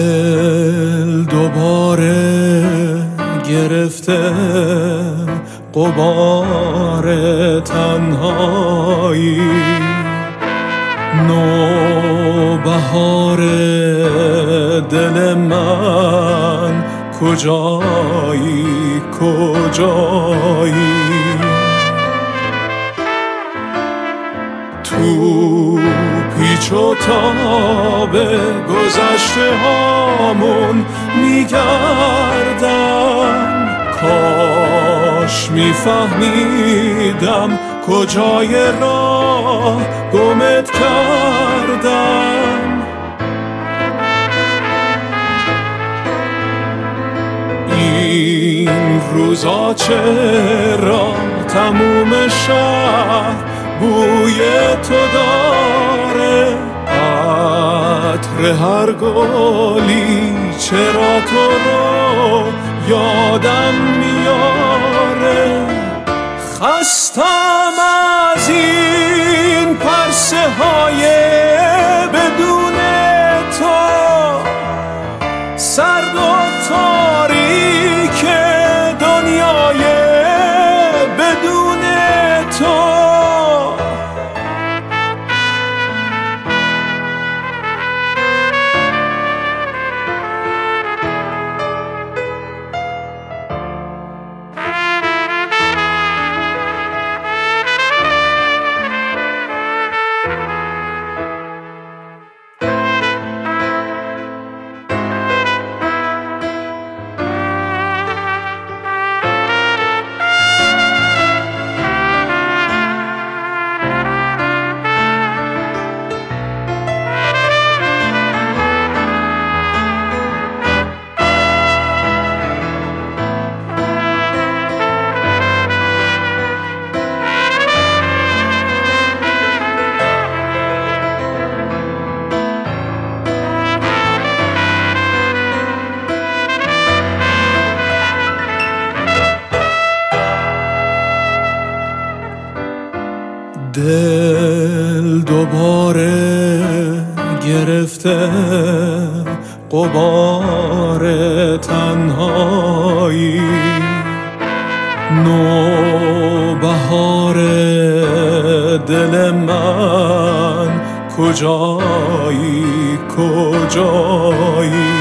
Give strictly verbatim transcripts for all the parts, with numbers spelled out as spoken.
دل دوباره گرفته غبار تنهایی، نوبهار دل من کجایی کجایی؟ تو پیچ و تاب گذشته هامون میگردم، کاش میفهمیدم کجای راه گمت کردم. این روزا چرا تموم شهر بوی تو داره؟ عطر هر گلی چرا تو رو یادم میاره؟ خستم از این پرسه های بدون تو، سرد و تاریک دنیای بدون تو. دل دوباره گرفته غبار تنهایی، نوبهار دل من کجایی کجایی؟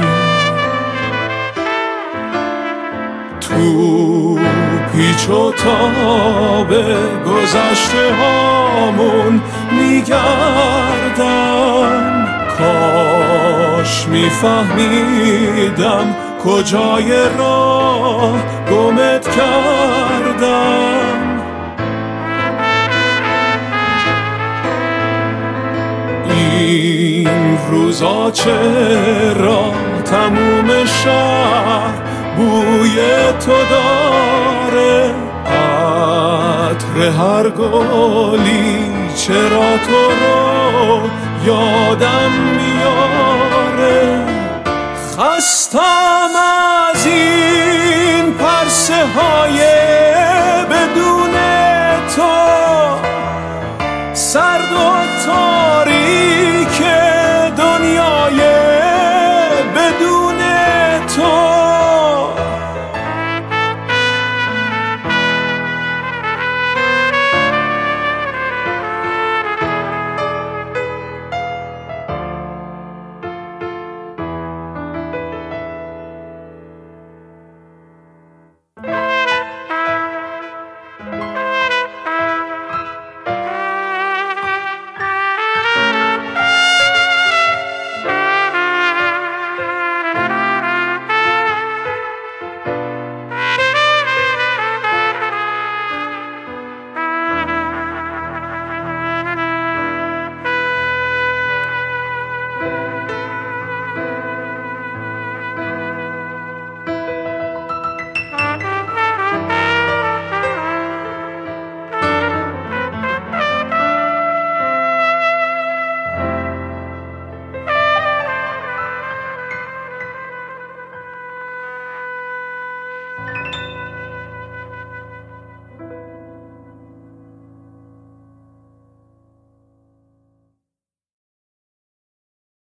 تو پیچ و تاب گذشته هامون میگردم، کاش میفهمیدم کجای راه گمت کردم. این روزا چرا تموم شهر بوی تو داره؟ عطر هر گلی چرا تو رو یادم میاد؟